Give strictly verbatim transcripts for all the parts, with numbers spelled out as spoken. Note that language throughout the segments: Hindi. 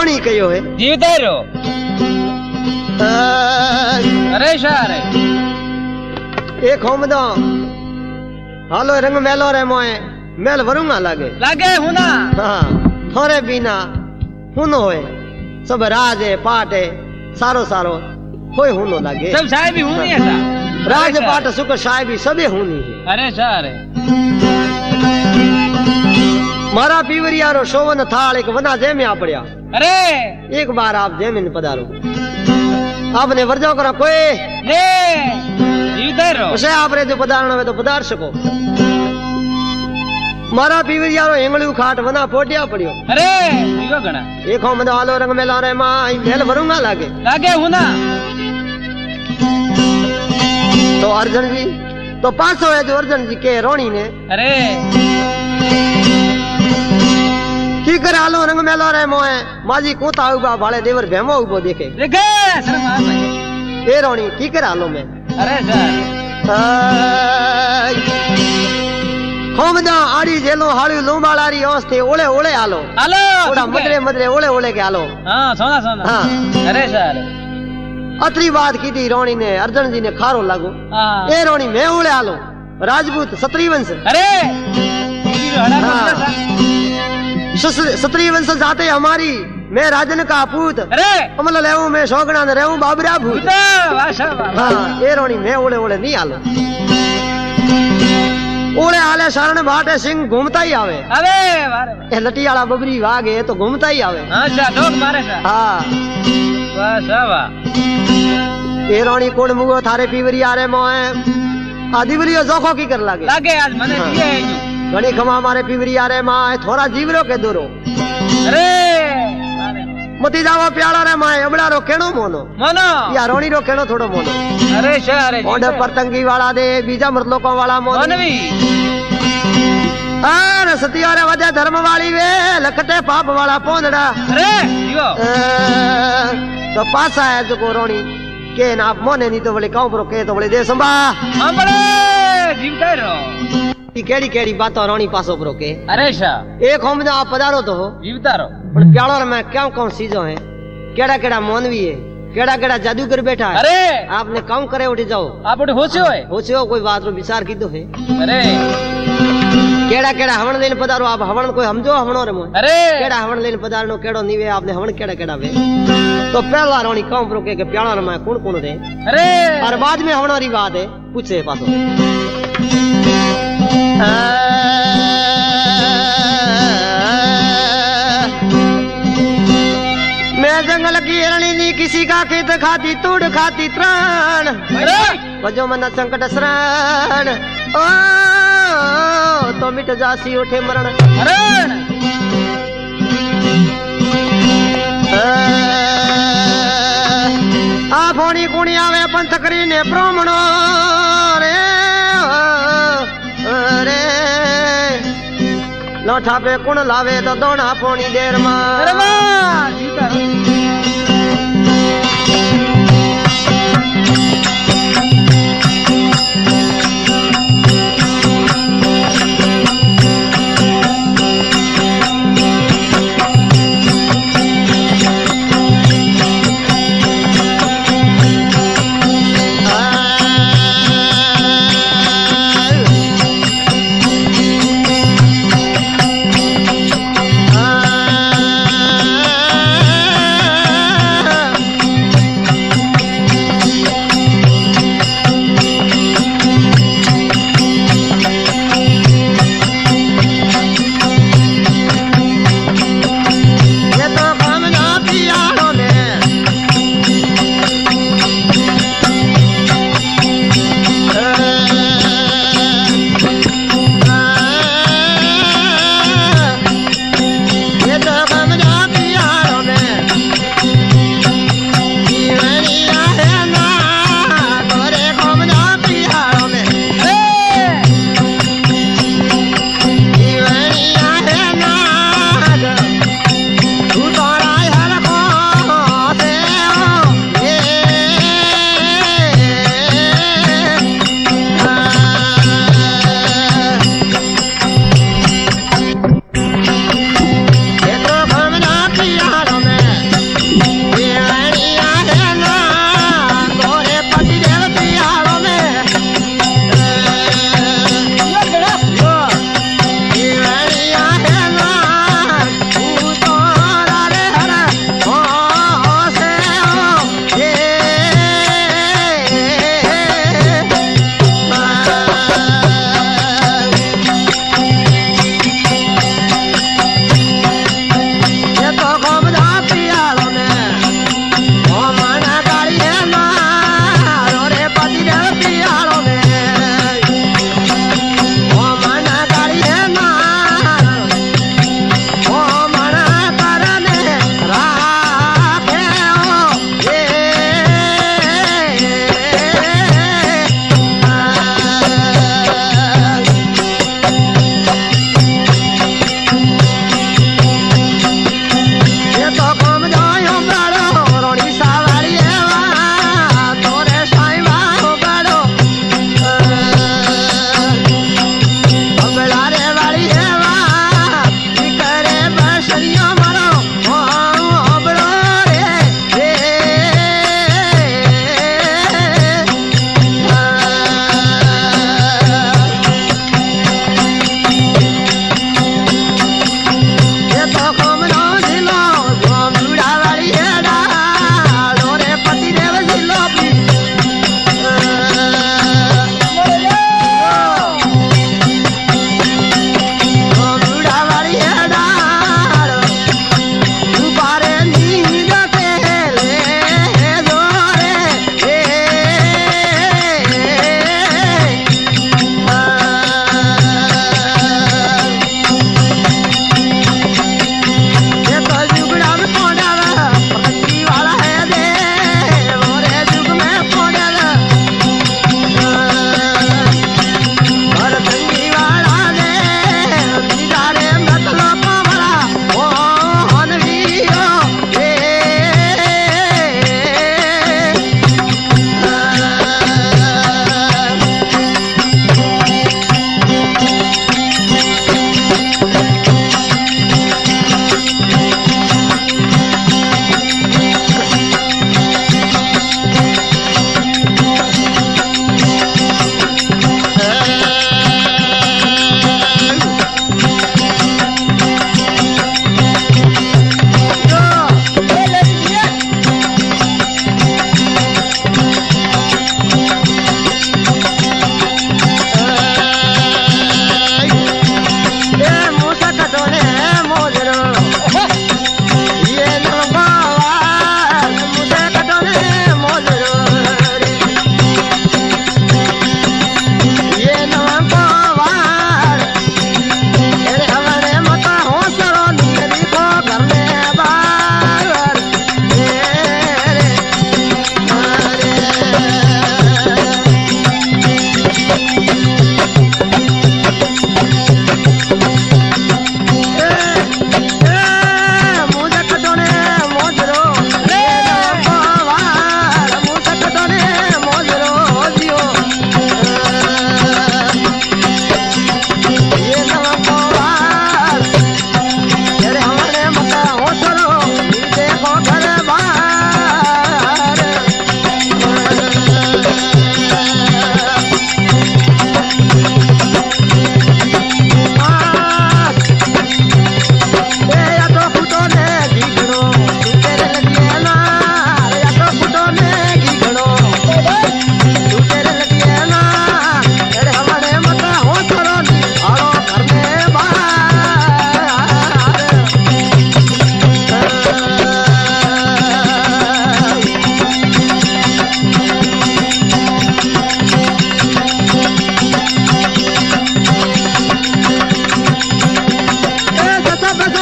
रोणी कयो है जीवते रो अरे शारे एक होमदा हालो रंग मेलो रे मोए मेल वरुंगा लागे लागे हुना हां थोरे बिना हुनो होए सब राज है पाट है सारो सारो कोई हुनो लागे सब साहेब भी हुनी है सा राज पाट सुख साहेब भी सबे हुनी है अरे शारे मारा पीवरिया रो शोवन थाल एक वना जे में आ पड़या अरे एक बार आप जे में पधारो आपने वर्जो करा कोई ने जीवते रो उसे आपरे जो पधारना है तो पधार सको मारा पीवरिया रो एंगलू खाट वना पोटिया पड़ियो अरे जीवा गणा एक हो मद आलो रंग मेला रे माई मेल भरूंगा लागे लागे हुना तो अर्जुन जी तो पासो है जो अर्जुन जी के रोणी ने अरे की करे आलो रंग मेलो रे मोए माजी कोता उबा भाले देवर भेमो उबो देखे देखे शर्मा भाई ए रोणी की करे आलो में अरे सर होमदा आड़ी जेलो हाड़ी लोंबालारी औस्ते ओले ओले आलो आलो थोड़ा मदरे मदरे ओले ओले के आलो हां सोना सोना हां अरे सर अतरी बात की थी रोणी ने अर्जुन जी ने खारो लागो हां ए रोणी मैं ओले आलो राजपूत क्षत्रिय वंश अरे हीरो हड़ा हाँ। क्षत्रिय वंश जाते हमारी मैं राजन का पूत अरे कमल लेऊ मैं शोगना ने रहूं बाबरा भूत हां ए रोणी मैं ओले ओले नहीं आलो ओले आले शरण भाटे सिंह घूमता ही आवे अबे मारे ए लटियाला बबरी वागे तो घूमता ही आवे अच्छा लोग मारे सा हां वाह सावा ए रोणी कोण मुगो थारे पीवरी आरे मोए आदिवरियो जोखो की कर लागे लागे आज मने दिए घणी खमा मारे पीवरी आरे माए थोड़ा जीवरो के दूरो अरे मती जावा प्याला रे माए अबड़ा रो केणो मोनो मोनो या रोणी रो केणो थोड़ो मोनो अरे शारे ओडे परतंगी वाला दे बीजा मृत लोकों वाला मोनो मोनवी अरे सतियारे वजे धर्म वाली वे लखटे पाप वाला पोंदड़ा अरे जीवो तो पासा है जो को रोणी के ना आप मोने नहीं तो बोले काऊ पर के तो बोले दे संभा हां बड़े जीवते रो ई केड़ी केड़ी बात रोणी पासो पर के अरे शा एक हम जा पधारो तो हो जीवता रो पण प्यालो में क्यों कौन चीजों है केड़ा केड़ा मोनवी है केड़ा केड़ा जादूगर बैठा है अरे आपने काम करे उठ जाओ आप उठ होछो है होछो कोई बात रो विचार कीधो है अरे केड़ा केड़ा हवन लेन पधारो आप हवन कोई समझो हवनो रे मोय अरे केड़ा हवन लेन पधारनो केड़ो नीवे आपने हवन केड़ा केड़ा वे तो पहला रोणी काम पर के प्याला में कौन कौन रे अरे और बाद में हवनो री बात है पूछे पासो मैं जंगल की हिरणी नी किसी का खेत खाती तूड़ खाती त्राण वजो मन संकट शरण ओ तो मिट जासी उठे मरण अरे आ फोनी कुणी आवे पंथ करीने ब्राह्मणो रे रे लोठा पे कुण लावे तो दोना पोनी देर मा अरे वाह जीता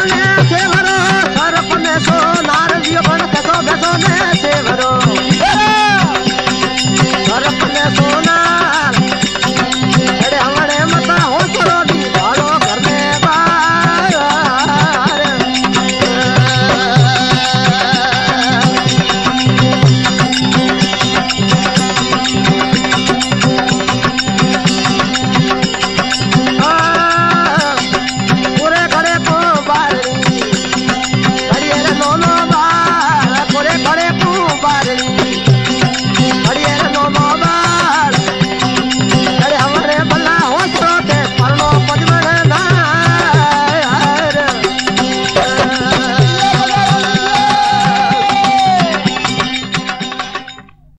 ने सेवरो सरप में सोनार जियो बन कसो बेसो ने सेवरो सरप में सोनार अरे हमारे मता हो सरो दी भालो घर में बार पूरे घरे पो बारणी घड़िए रे दोनों बार पूरे घरे पो बारणी